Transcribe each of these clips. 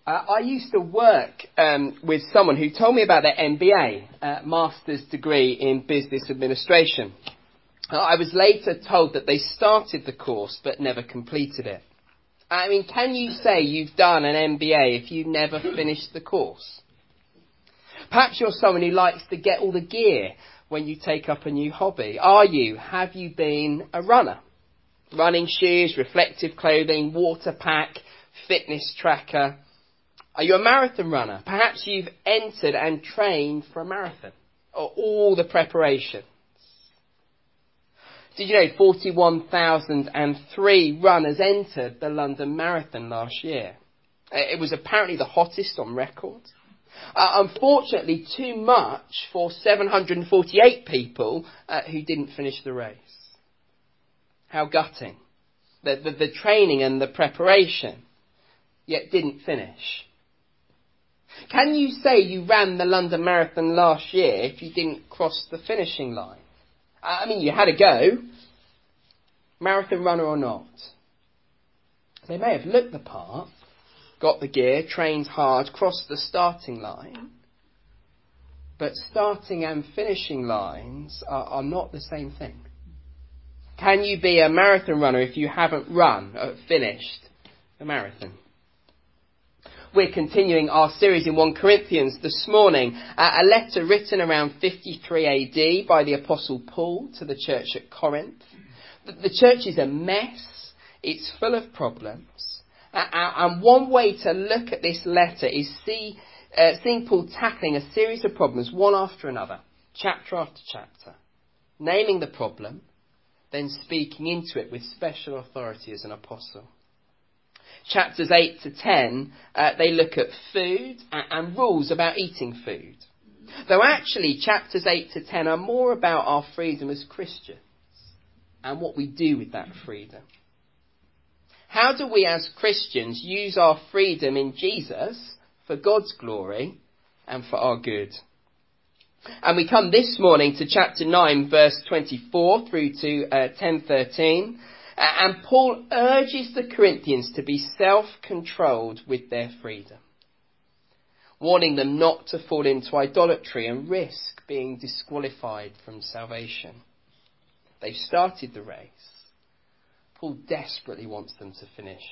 I used to work with someone who told me about their MBA, Master's degree in Business Administration. I was later told that they started the course but never completed it. I mean, can you say you've done an MBA if you never finished the course? Perhaps you're someone who likes to get all the gear when you take up a new hobby. Have you been a runner? Running shoes, reflective clothing, water pack, fitness tracker. Are you a marathon runner? Perhaps you've entered and trained for a marathon, or all the preparations. Did you know 41,003 runners entered the London Marathon last year? It was apparently the hottest on record. Unfortunately, too much for 748 people who didn't finish the race. How gutting. The training and the preparation, yet didn't finish. Can you say you ran the London Marathon last year if you didn't cross the finishing line? I mean, you had a go. Marathon runner or not. They may have looked the part, got the gear, trained hard, crossed the starting line. But starting and finishing lines are not the same thing. Can you be a marathon runner if you haven't finished the marathon? We're continuing our series in 1 Corinthians this morning, a letter written around 53 AD by the Apostle Paul to the church at Corinth. The church is a mess, it's full of problems, and one way to look at this letter is seeing Paul tackling a series of problems one after another, chapter after chapter, naming the problem, then speaking into it with special authority as an apostle. Chapters 8 to 10, they look at food and rules about eating food. Though actually, chapters 8 to 10 are more about our freedom as Christians and what we do with that freedom. How do we as Christians use our freedom in Jesus for God's glory and for our good? And we come this morning to chapter 9, verse 24 through to 10:13. And Paul urges the Corinthians to be self-controlled with their freedom, warning them not to fall into idolatry and risk being disqualified from salvation. They've started the race. Paul desperately wants them to finish.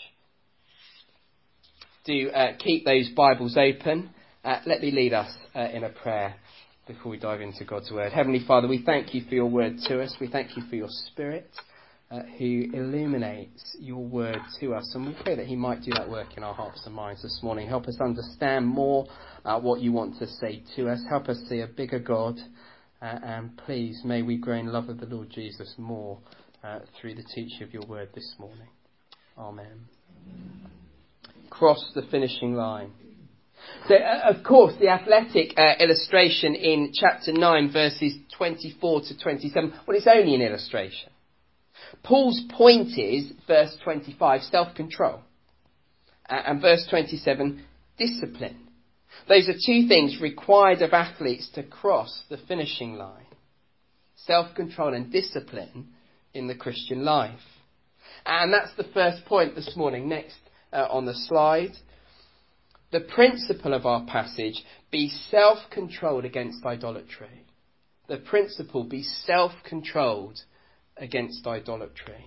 Do keep those Bibles open. Let me lead us in a prayer before we dive into God's word. Heavenly Father, we thank you for your word to us. We thank you for your Spirit, who illuminates your word to us. And we pray that he might do that work in our hearts and minds this morning. Help us understand more what you want to say to us. Help us see a bigger God. And please, may we grow in love of the Lord Jesus more through the teaching of your word this morning. Amen. Cross the finishing line. So, of course, the athletic illustration in chapter 9, verses 24 to 27, well, it's only an illustration. Paul's point is, verse 25, self-control. And verse 27, discipline. Those are two things required of athletes to cross the finishing line. Self-control and discipline in the Christian life. And that's the first point this morning. Next on the slide. The principle of our passage, be self-controlled against idolatry. The principle, be self-controlled against idolatry.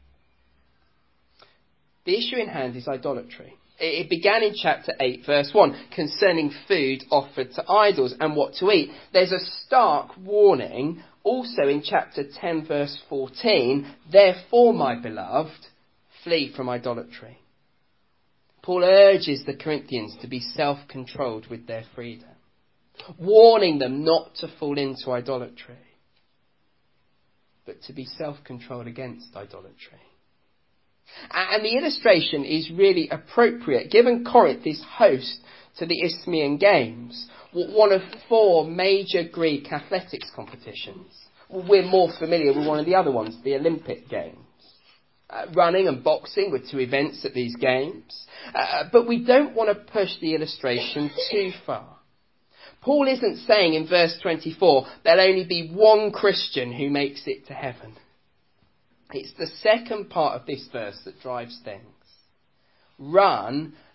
The issue in hand is idolatry. It began in chapter 8, verse 1, concerning food offered to idols and what to eat. There's a stark warning also in chapter 10, verse 14, therefore, my beloved, flee from idolatry. Paul urges the Corinthians to be self-controlled with their freedom, warning them not to fall into idolatry, but to be self-controlled against idolatry. And the illustration is really appropriate, given Corinth is host to the Isthmian Games, one of 4 major Greek athletics competitions. We're more familiar with one of the other ones, the Olympic Games. Running and boxing were 2 events at these games. But we don't want to push the illustration too far. Paul isn't saying in verse 24, there'll only be one Christian who makes it to heaven. It's the second part of this verse that drives things. Run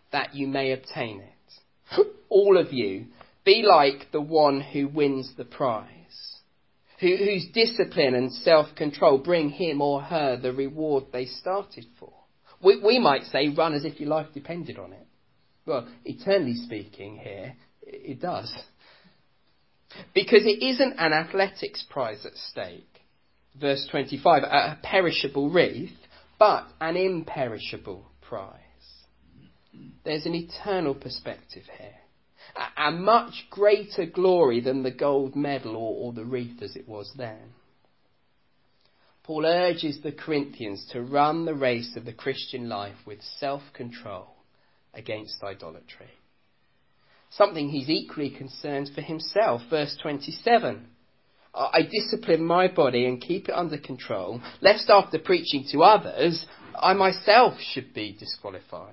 that you may obtain it. All of you, be like the one who wins the prize, whose discipline and self-control bring him or her the reward they started for. We might say, run as if your life depended on it. Well, eternally speaking here, it does. Because it isn't an athletics prize at stake. Verse 25, a perishable wreath, but an imperishable prize. There's an eternal perspective here. A much greater glory than the gold medal or the wreath as it was then. Paul urges the Corinthians to run the race of the Christian life with self-control against idolatry. Something he's equally concerned for himself. Verse 27. I discipline my body and keep it under control, lest after preaching to others, I myself should be disqualified.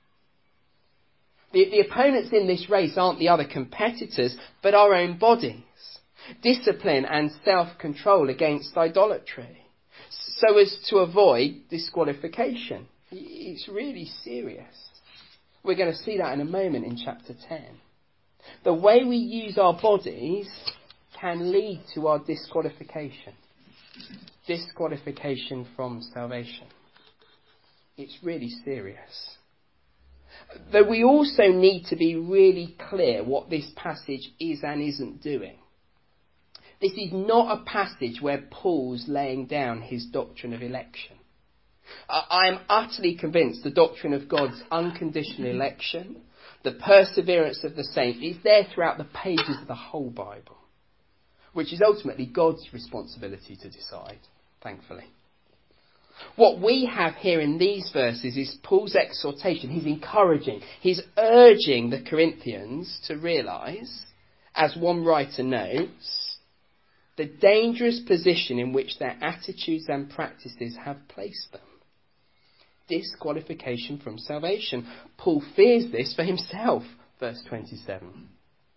The opponents in this race aren't the other competitors, but our own bodies. Discipline and self-control against idolatry, so as to avoid disqualification. It's really serious. We're going to see that in a moment in chapter 10. The way we use our bodies can lead to our disqualification. Disqualification from salvation. It's really serious. Though we also need to be really clear what this passage is and isn't doing. This is not a passage where Paul's laying down his doctrine of election. I am utterly convinced the doctrine of God's unconditional election, the perseverance of the saint, is there throughout the pages of the whole Bible, which is ultimately God's responsibility to decide, thankfully. What we have here in these verses is Paul's exhortation. He's encouraging, he's urging the Corinthians to realise, as one writer notes, the dangerous position in which their attitudes and practices have placed them. Disqualification from salvation. Paul fears this for himself, verse 27.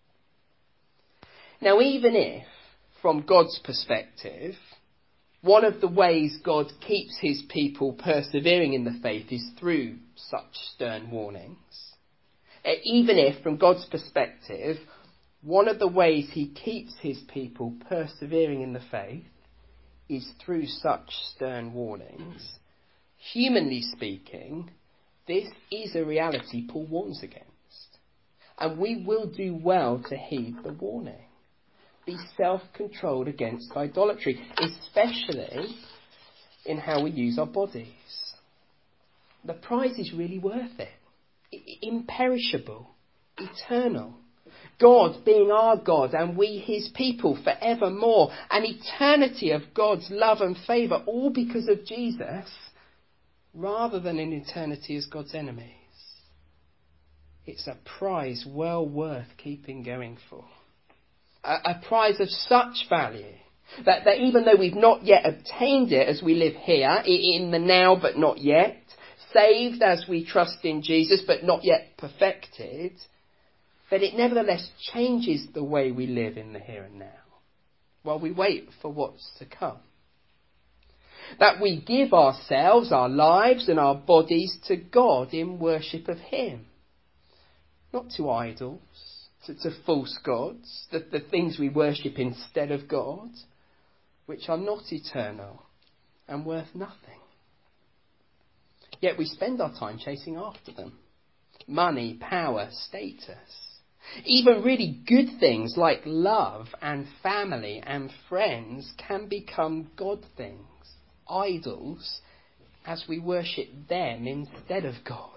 Now, even if, from God's perspective, one of the ways God keeps his people persevering in the faith is through such stern warnings, even if, from God's perspective, one of the ways he keeps his people persevering in the faith is through such stern warnings, humanly speaking, this is a reality Paul warns against. And we will do well to heed the warning. Be self-controlled against idolatry, especially in how we use our bodies. The prize is really worth it. Imperishable, eternal. God being our God and we his people forevermore. An eternity of God's love and favour, all because of Jesus, rather than an eternity as God's enemies. It's a prize well worth keeping going for. A prize of such value that even though we've not yet obtained it as we live here, in the now but not yet, saved as we trust in Jesus but not yet perfected, that it nevertheless changes the way we live in the here and now while we wait for what's to come. That we give ourselves, our lives and our bodies to God in worship of him, not to idols, to false gods, the things we worship instead of God, which are not eternal and worth nothing. Yet we spend our time chasing after them. Money, power, status. Even really good things like love and family and friends can become God things, idols, as we worship them instead of God.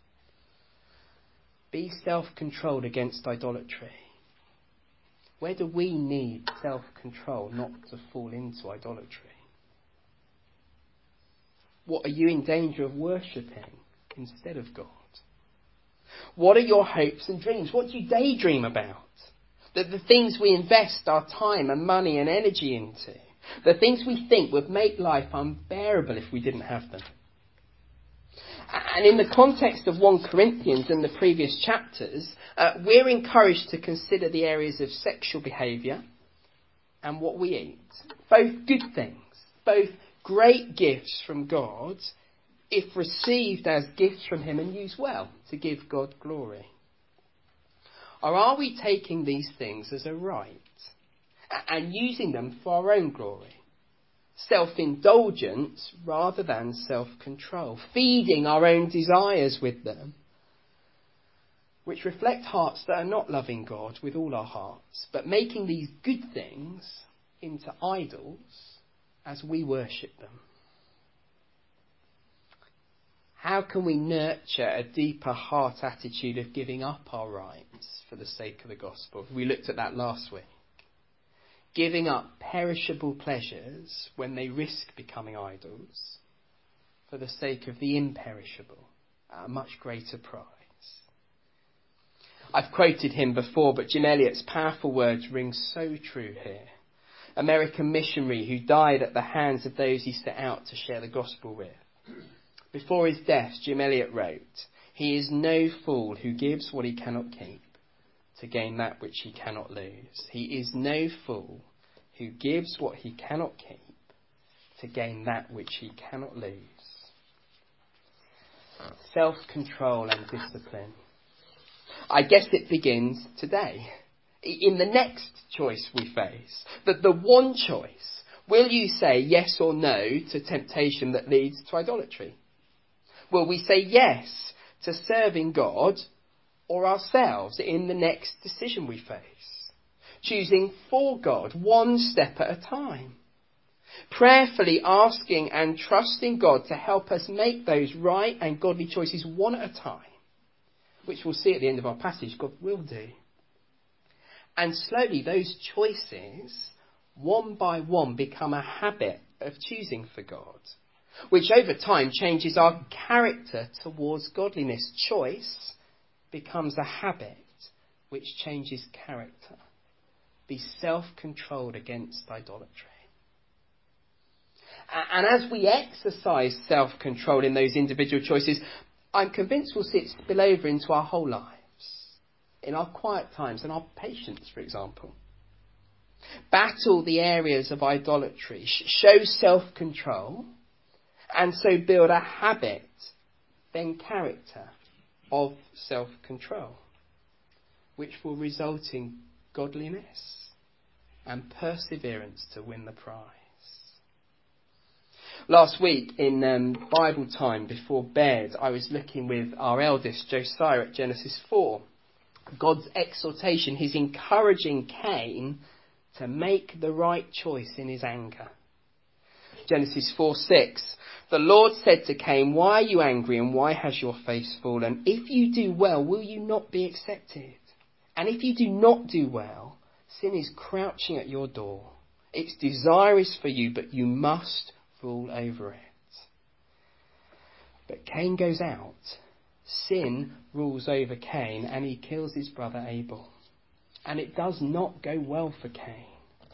Be self-controlled against idolatry. Where do we need self-control not to fall into idolatry? What are you in danger of worshipping instead of God? What are your hopes and dreams? What do you daydream about? The things we invest our time and money and energy into. The things we think would make life unbearable if we didn't have them. And in the context of 1 Corinthians and the previous chapters, we're encouraged to consider the areas of sexual behaviour and what we eat. Both good things, both great gifts from God, if received as gifts from him and used well to give God glory? Or are we taking these things as a right and using them for our own glory? Self-indulgence rather than self-control, feeding our own desires with them, which reflect hearts that are not loving God with all our hearts, but making these good things into idols as we worship them. How can we nurture a deeper heart attitude of giving up our rights for the sake of the gospel? We looked at that last week. Giving up perishable pleasures when they risk becoming idols for the sake of the imperishable at a much greater price. I've quoted him before, but Jim Elliot's powerful words ring so true here. American missionary who died at the hands of those he set out to share the gospel with. Before his death, Jim Elliot wrote, "He is no fool who gives what he cannot keep to gain that which he cannot lose. He is no fool who gives what he cannot keep to gain that which he cannot lose." Self-control and discipline. I guess it begins today, in the next choice we face. That the one choice, will you say yes or no to temptation that leads to idolatry? Will we say yes to serving God or ourselves in the next decision we face? Choosing for God one step at a time. Prayerfully asking and trusting God to help us make those right and godly choices one at a time, which we'll see at the end of our passage God will do. And slowly those choices, one by one, become a habit of choosing for God, which over time changes our character towards godliness. Choice becomes a habit which changes character. Be self-controlled against idolatry. And as we exercise self-control in those individual choices, I'm convinced we'll see it spill over into our whole lives, in our quiet times and our patience, for example. Battle the areas of idolatry, show self-control, and so build a habit, then character, of self-control, which will result in godliness and perseverance to win the prize. Last week in Bible time before bed, I was looking with our eldest, Josiah, at Genesis 4. God's exhortation, his encouraging Cain to make the right choice in his anger. Genesis 4:6. The Lord said to Cain, "Why are you angry and why has your face fallen? If you do well, will you not be accepted? And if you do not do well, sin is crouching at your door. Its desire is for you, but you must rule over it." But Cain goes out. Sin rules over Cain and he kills his brother Abel. And it does not go well for Cain.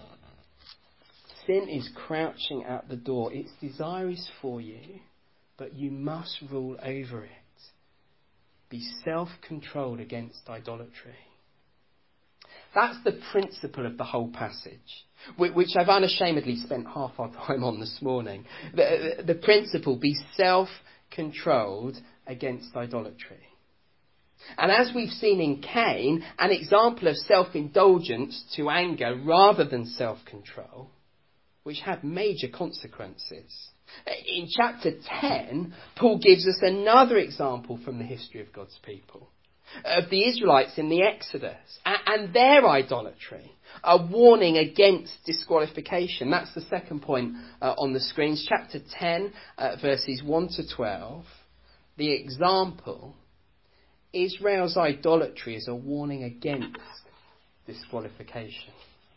Sin is crouching at the door. Its desire is for you, but you must rule over it. Be self-controlled against idolatry. That's the principle of the whole passage, which I've unashamedly spent half our time on this morning. The principle, be self-controlled against idolatry. And as we've seen in Cain, an example of self-indulgence to anger rather than self-control, which had major consequences. In chapter 10, Paul gives us another example from the history of God's people, of the Israelites in the Exodus and their idolatry, a warning against disqualification. That's the second point on the screens. Chapter 10, verses 1 to 12. The example, Israel's idolatry, is a warning against disqualification.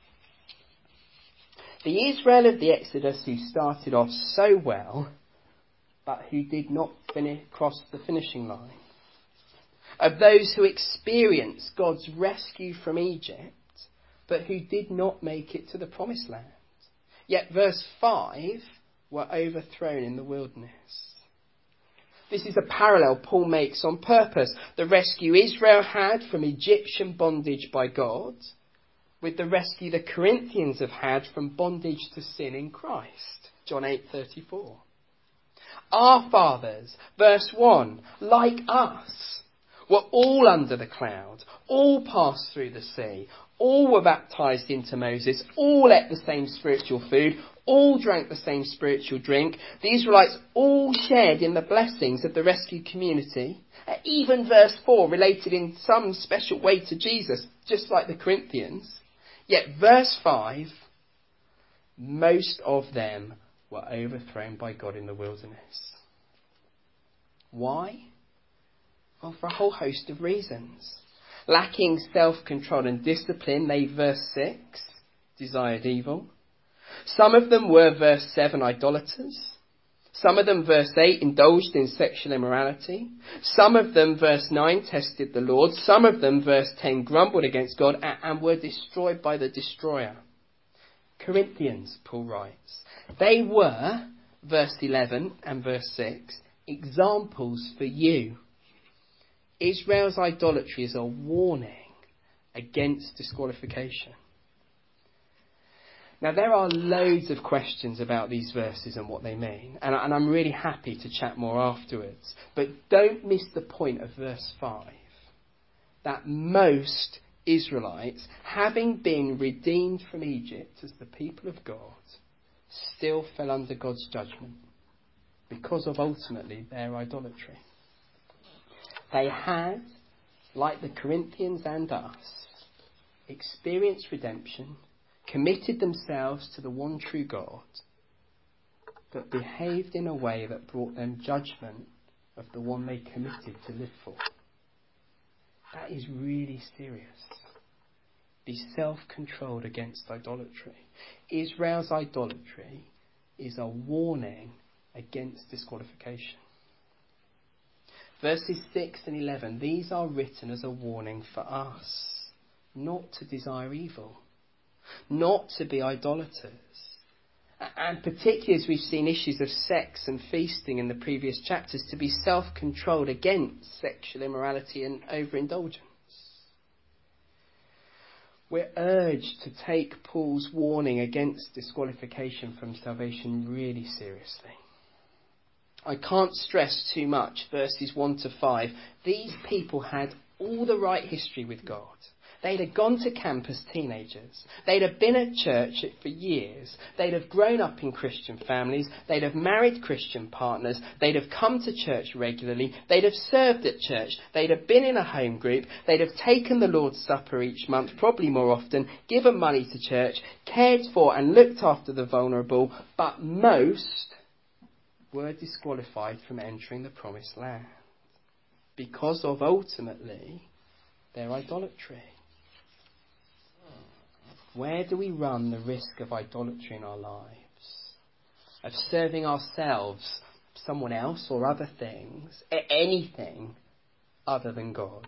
The Israel of the Exodus who started off so well, but who did not cross the finishing line. Of those who experienced God's rescue from Egypt, but who did not make it to the promised land. Yet verse 5 were overthrown in the wilderness. This is a parallel Paul makes on purpose. The rescue Israel had from Egyptian bondage by God, with the rescue the Corinthians have had from bondage to sin in Christ. John 8:34. Our fathers, verse 1, like us, were all under the cloud, all passed through the sea, all were baptized into Moses, all ate the same spiritual food, all drank the same spiritual drink. The Israelites all shared in the blessings of the rescued community. Even verse 4 related in some special way to Jesus, just like the Corinthians. Yet verse 5, most of them were overthrown by God in the wilderness. Why? Well, for a whole host of reasons. Lacking self-control and discipline, they, verse 6, desired evil. Some of them were, verse 7, idolaters. Some of them, verse 8, indulged in sexual immorality. Some of them, verse 9, tested the Lord. Some of them, verse 10, grumbled against God and were destroyed by the destroyer. Corinthians, Paul writes, they were, verse 11 and verse 6, examples for you. Israel's idolatry is a warning against disqualification. Now, there are loads of questions about these verses and what they mean, and I'm really happy to chat more afterwards. But don't miss the point of verse 5, that most Israelites, having been redeemed from Egypt as the people of God, still fell under God's judgment because of ultimately their idolatry. They had, like the Corinthians and us, experienced redemption, committed themselves to the one true God, but behaved in a way that brought them judgment of the one they committed to live for. That is really serious. Be self-controlled against idolatry. Israel's idolatry is a warning against disqualification. Verses 6 and 11, these are written as a warning for us, not to desire evil, not to be idolaters. And particularly as we've seen issues of sex and feasting in the previous chapters, to be self-controlled against sexual immorality and overindulgence. We're urged to take Paul's warning against disqualification from salvation really seriously. I can't stress too much verses 1 to 5. These people had all the right history with God. They'd have gone to camp as teenagers. They'd have been at church for years. They'd have grown up in Christian families. They'd have married Christian partners. They'd have come to church regularly. They'd have served at church. They'd have been in a home group. They'd have taken the Lord's Supper each month, probably more often, given money to church, cared for and looked after the vulnerable. But most were disqualified from entering the promised land because of, ultimately, their idolatry. Where do we run the risk of idolatry in our lives? Of serving ourselves, someone else or other things, anything other than God?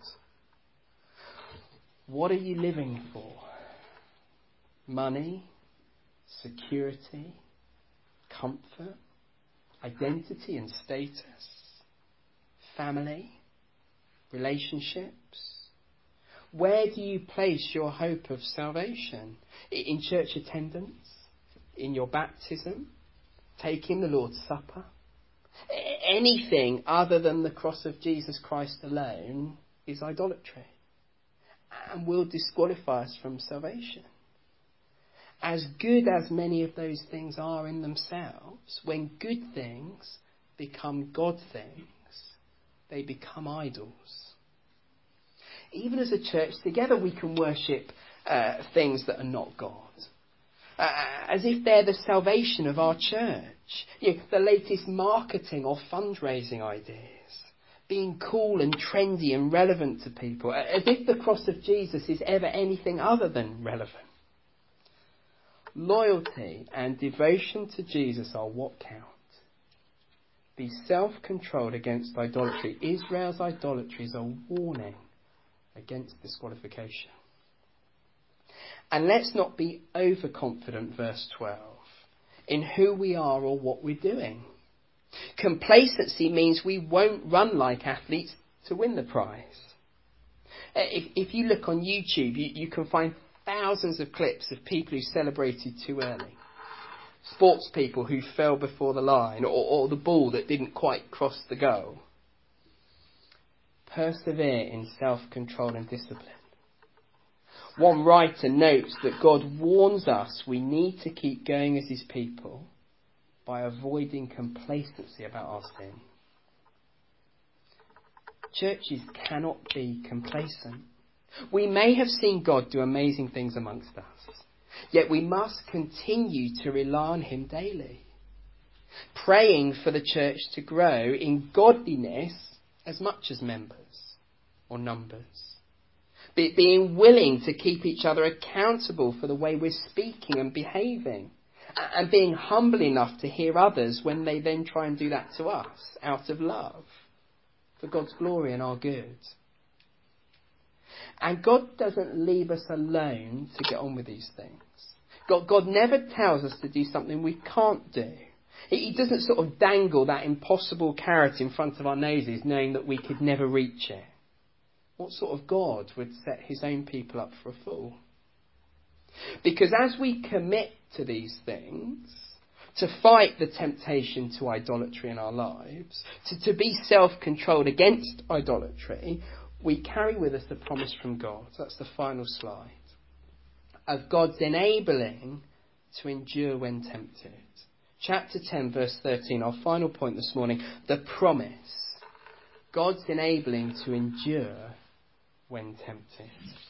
What are you living for? Money, security, comfort, identity and status, family, relationships? Where do you place your hope of salvation? In church attendance? In your baptism? Taking the Lord's Supper? Anything other than the cross of Jesus Christ alone is idolatry and will disqualify us from salvation. As good as many of those things are in themselves, when good things become God things, they become idols. Even as a church together, we can worship things that are not God. As if they're the salvation of our church. The latest marketing or fundraising ideas. Being cool and trendy and relevant to people. As if the cross of Jesus is ever anything other than relevant. Loyalty and devotion to Jesus are what count. Be self-controlled against idolatry. Israel's idolatry is a warning against disqualification. And let's not be overconfident, verse 12, in who we are or what we're doing. Complacency means we won't run like athletes to win the prize. If you look on YouTube, you can find thousands of clips of people who celebrated too early. sports people who fell before the line, or the ball that didn't quite cross the goal. Persevere in self-control and discipline. One writer notes that God warns us we need to keep going as his people by avoiding complacency about our sin. Churches cannot be complacent. We may have seen God do amazing things amongst us, yet we must continue to rely on him daily, praying for the church to grow in godliness as much as members or numbers. Being willing to keep each other accountable for the way we're speaking and behaving, and being humble enough to hear others when they then try and do that to us out of love for God's glory and our good. And God doesn't leave us alone to get on with these things. God never tells us to do something we can't do. He doesn't sort of dangle that impossible carrot in front of our noses knowing that we could never reach it. What sort of God would set his own people up for a fool? Because as we commit to these things, to fight the temptation to idolatry in our lives, to be self-controlled against idolatry, we carry with us the promise from God. That's the final slide. Of God's enabling to endure when tempted. Chapter 10, verse 13, our final point this morning, the promise. God's enabling to endure when tempted.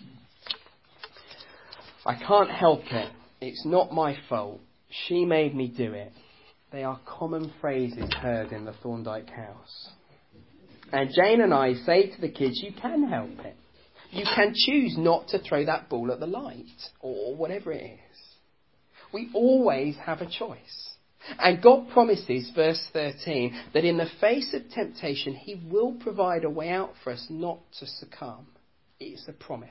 I can't help it. It's not my fault. She made me do it. They are common phrases heard in the Thorndyke house. And Jane and I say to the kids, you can help it. You can choose not to throw that ball at the light, or whatever it is. We always have a choice. And God promises, verse 13, that in the face of temptation, he will provide a way out for us not to succumb. It's a promise.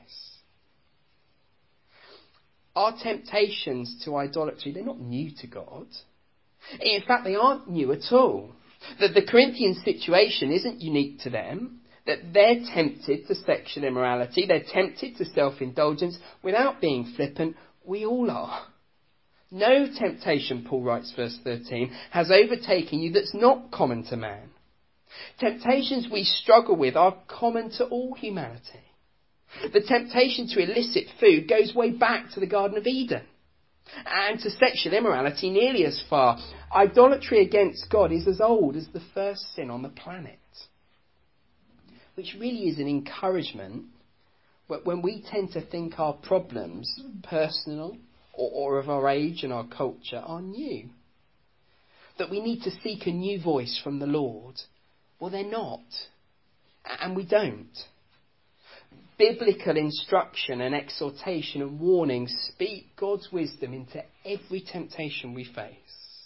Our temptations to idolatry, they're not new to God. In fact, they aren't new at all. That the Corinthian situation isn't unique to them. That they're tempted to sexual immorality. They're tempted to self-indulgence. Without being flippant, we all are. No temptation, Paul writes, verse 13, has overtaken you that's not common to man. Temptations we struggle with are common to all humanity. The temptation to illicit food goes way back to the Garden of Eden, and to sexual immorality nearly as far. Idolatry against God is as old as the first sin on the planet, which really is an encouragement when we tend to think our problems, personal or of our age and our culture, are new. That we need to seek a new voice from the Lord. Well, they're not, and we don't. Biblical instruction and exhortation and warning speak God's wisdom into every temptation we face.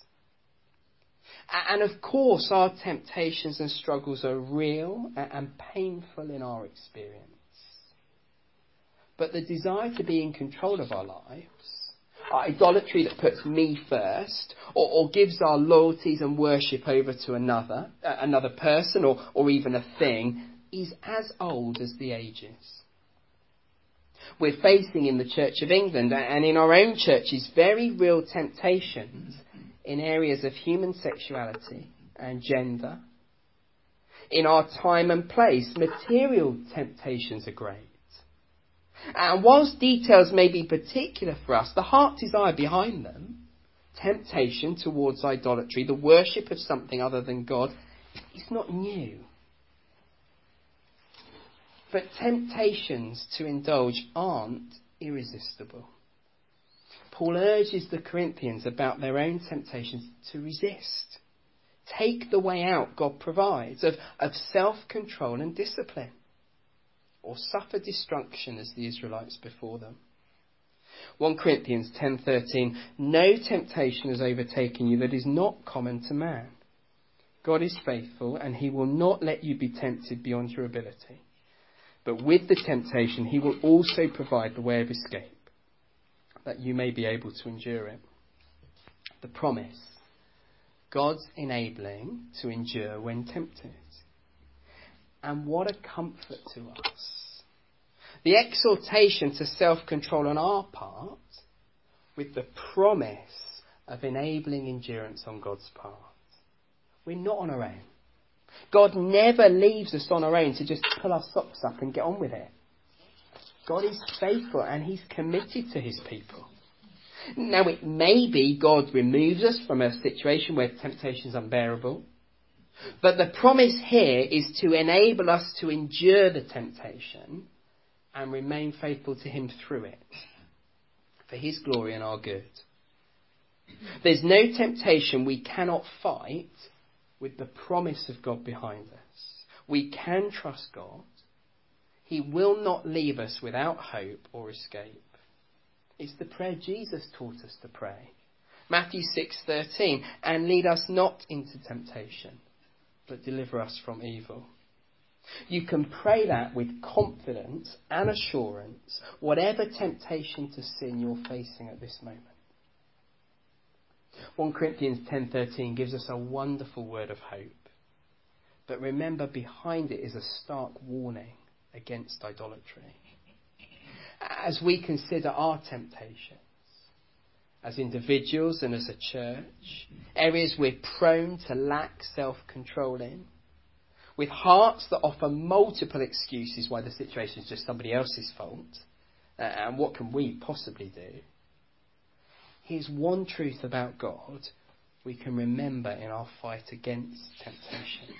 And of course, our temptations and struggles are real and painful in our experience. But the desire to be in control of our lives, idolatry that puts me first, or gives our loyalties and worship over to another person or even a thing, is as old as the ages. We're facing in the Church of England and in our own churches very real temptations in areas of human sexuality and gender. In our time and place, material temptations are great. And whilst details may be particular for us, the heart desire behind them, temptation towards idolatry, the worship of something other than God, is not new. But temptations to indulge aren't irresistible. Paul urges the Corinthians about their own temptations to resist. Take the way out God provides of self-control and discipline, or suffer destruction as the Israelites before them. 1 Corinthians 10:13, no temptation has overtaken you that is not common to man. God is faithful, and he will not let you be tempted beyond your ability. But with the temptation, he will also provide the way of escape, that you may be able to endure it. The promise. God's enabling to endure when tempted. And what a comfort to us. The exhortation to self-control on our part, with the promise of enabling endurance on God's part. We're not on our own. God never leaves us on our own to just pull our socks up and get on with it. God is faithful and he's committed to his people. Now, it may be God removes us from a situation where temptation is unbearable, but the promise here is to enable us to endure the temptation and remain faithful to him through it, for his glory and our good. There's no temptation we cannot fight with the promise of God behind us. We can trust God. He will not leave us without hope or escape. It's the prayer Jesus taught us to pray. Matthew 6:13, and lead us not into temptation, but deliver us from evil. You can pray that with confidence and assurance, whatever temptation to sin you're facing at this moment. 1 Corinthians 10:13 gives us a wonderful word of hope. But remember, behind it is a stark warning against idolatry. As we consider our temptations, as individuals and as a church, areas we're prone to lack self-control in, with hearts that offer multiple excuses why the situation is just somebody else's fault, and what can we possibly do? Here's one truth about God we can remember in our fight against temptation.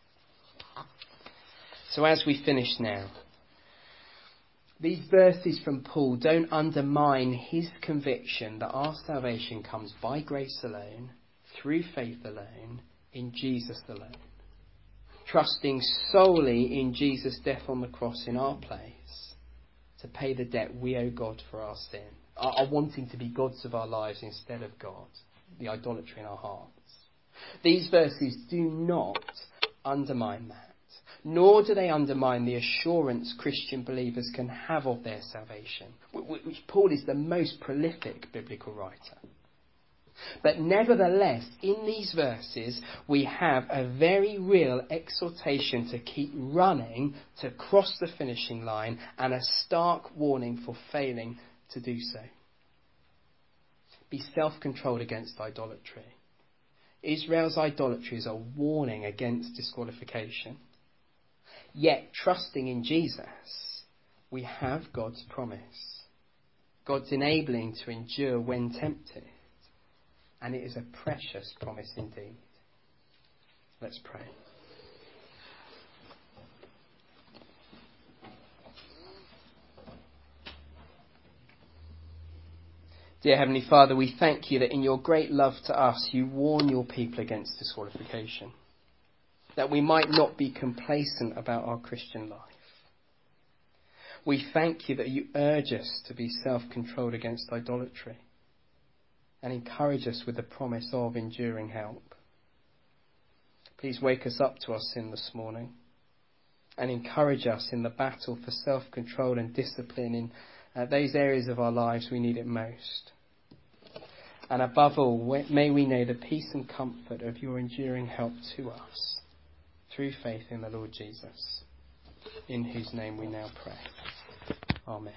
So as we finish now, these verses from Paul don't undermine his conviction that our salvation comes by grace alone, through faith alone, in Jesus alone. Trusting solely in Jesus' death on the cross in our place to pay the debt we owe God for our sin. Are wanting to be gods of our lives instead of God, the idolatry in our hearts. These verses do not undermine that, nor do they undermine the assurance Christian believers can have of their salvation, which Paul is the most prolific biblical writer. But nevertheless, in these verses, we have a very real exhortation to keep running to cross the finishing line and a stark warning for failing to do so. Be self-controlled against idolatry. Israel's idolatry is a warning against disqualification. Yet, trusting in Jesus, we have God's promise. God's enabling to endure when tempted. And it is a precious promise indeed. Let's pray. Dear Heavenly Father, we thank you that in your great love to us, you warn your people against disqualification, that we might not be complacent about our Christian life. We thank you that you urge us to be self-controlled against idolatry and encourage us with the promise of enduring help. Please wake us up to our sin this morning and encourage us in the battle for self-control and discipline in those areas of our lives we need it most. And above all, may we know the peace and comfort of your enduring help to us through faith in the Lord Jesus, in whose name we now pray. Amen.